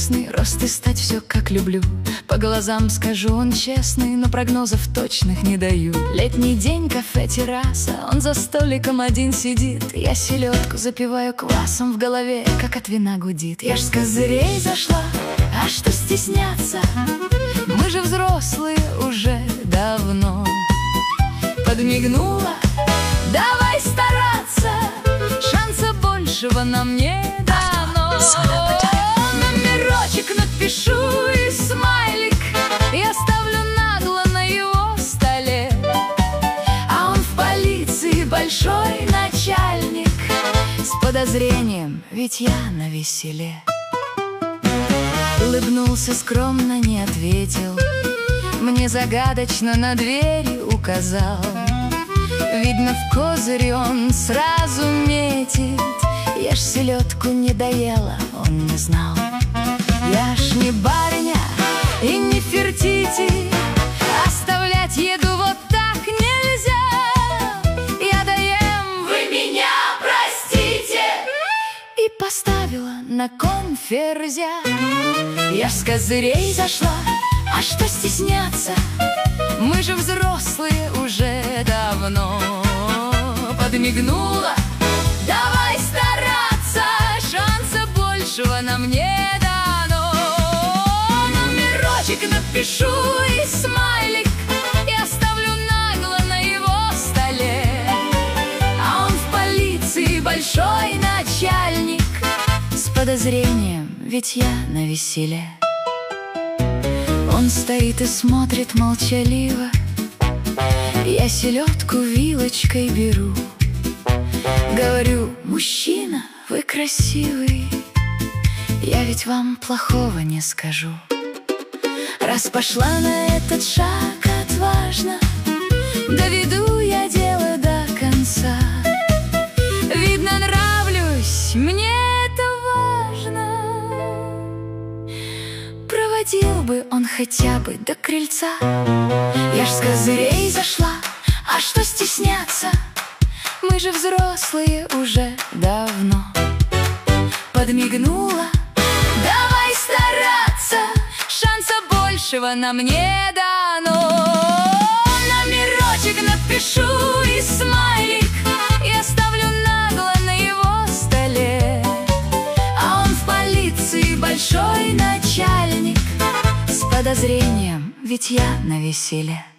известный, рост и стать все как люблю. По глазам скажу, он честный, но прогнозов точных не даю. Летний день, кафе, терраса, он за столиком один сидит. Я селедку запиваю квасом, в голове как от вина гудит. Я ж с козырей зашла, а что стесняться? Мы же взрослые уже давно. Подмигнула, давай стараться, шанса большего нам не дано. Номерочек напишу и смайлик я ставлю нагло на его столе. А он в полиции большой начальник, с подозрением, ведь я навеселе. Улыбнулся скромно, не ответил, мне загадочно на двери указал. Видно, в козыре он сразу метит. Я ж селедку не доела, он не знал. Я ж не барыня и не Фертити, оставлять еду вот так нельзя. Я доем, вы меня простите, и поставила на кон ферзя. Я ж с козырей зашла, а что стесняться? Мы же взрослые уже давно. Подмигнула, давай стараться, шанса большего нам не дано. Номерочек напишу и смайлик я оставлю нагло на его столе. А он в полиции большой начальник, с подозрением, ведь я навеселе. Он стоит и смотрит молчаливо, я селедку вилочкой беру. Говорю: мужчина, вы красивый, я ведь вам плохого не скажу. Раз пошла на этот шаг отважно, доведу я дело до конца. Видно, нравлюсь, мне это важно. Проводил бы он хотя бы до крыльца. Я ж с козырей зашла, а что стесняться? Мы же взрослые уже давно. Подмигнула, давай стараться, шанса большего нам не дано. Номерочек напишу и смайлик я оставлю нагло на его столе. А он в полиции большой начальник, с подозрением, ведь я навеселе.